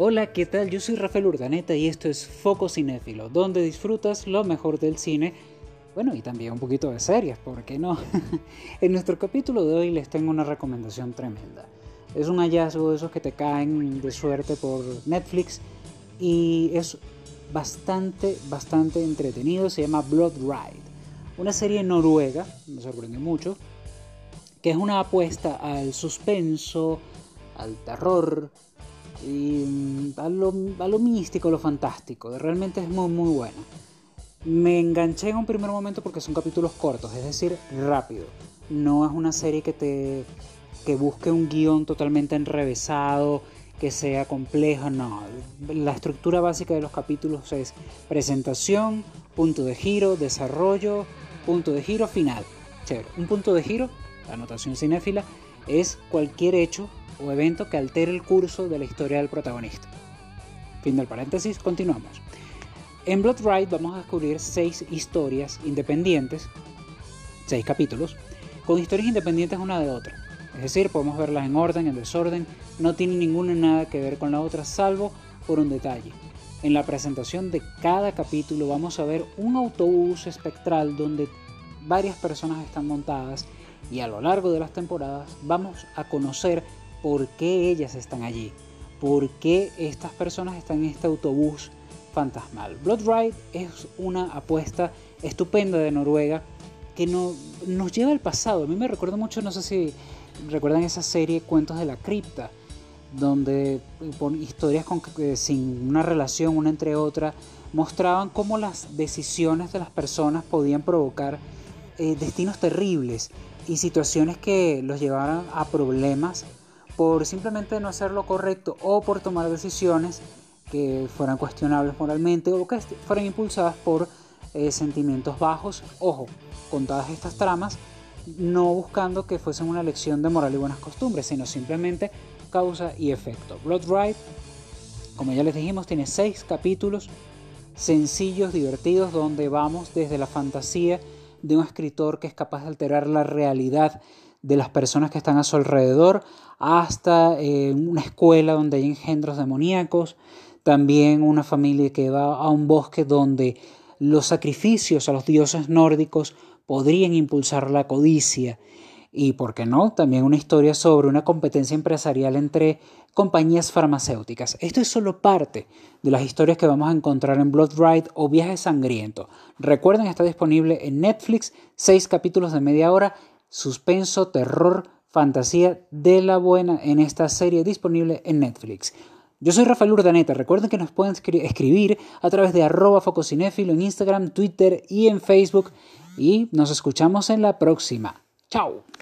Hola, ¿qué tal? Yo soy Rafael Urdaneta y esto es Foco Cinéfilo, donde disfrutas lo mejor del cine, bueno, y también un poquito de series, ¿por qué no? En nuestro capítulo de hoy les tengo una recomendación tremenda. Es un hallazgo de esos que te caen de suerte por Netflix y es bastante entretenido. Se llama Blood Ride, una serie noruega, me sorprendió mucho, que es una apuesta al suspenso, al terror y a lo místico, a lo fantástico. Realmente es muy buena. Me enganché en un primer momento porque son capítulos cortos, es decir, rápido. No es una serie que busque un guión totalmente enrevesado, que sea compleja, no. La estructura básica de los capítulos es presentación, punto de giro, desarrollo, punto de giro, final. Chévere. Un punto de giro, la anotación cinéfila, es cualquier hecho o evento que altere el curso de la historia del protagonista. Fin del paréntesis, continuamos. En Blood Ride vamos a descubrir 6 historias independientes, 6 capítulos, con historias independientes una de otra. Es decir, podemos verlas en orden, en desorden, no tienen ninguna nada que ver con la otra, salvo por un detalle. En la presentación de cada capítulo vamos a ver un autobús espectral donde varias personas están montadas y a lo largo de las temporadas vamos a conocer por qué ellas están allí, por qué estas personas están en este autobús fantasmal. Blood Ride es una apuesta estupenda de Noruega que nos lleva al pasado. A mí me recuerda mucho, no sé si recuerdan esa serie Cuentos de la Cripta, donde por historias sin una relación una entre otra mostraban cómo las decisiones de las personas podían provocar destinos terribles y situaciones que los llevaran a problemas por simplemente no hacer lo correcto o por tomar decisiones que fueran cuestionables moralmente o que fueran impulsadas por sentimientos bajos. Ojo, contadas estas tramas, no buscando que fuesen una lección de moral y buenas costumbres, sino simplemente causa y efecto. Blood Ride, como ya les dijimos, tiene 6 capítulos sencillos, divertidos, donde vamos desde la fantasía de un escritor que es capaz de alterar la realidad de las personas que están a su alrededor, hasta una escuela donde hay engendros demoníacos, también una familia que va a un bosque donde los sacrificios a los dioses nórdicos podrían impulsar la codicia, y por qué no, también una historia sobre una competencia empresarial entre compañías farmacéuticas. Esto es solo parte de las historias que vamos a encontrar en Blood Ride o Viaje Sangriento. Recuerden, está disponible en Netflix, 6 capítulos de media hora, suspenso, terror, fantasía de la buena en esta serie disponible en Netflix. Yo soy Rafael Urdaneta. Recuerden que nos pueden escribir a través de @fococinéfilo en Instagram, Twitter y en Facebook. Y nos escuchamos en la próxima. ¡Chao!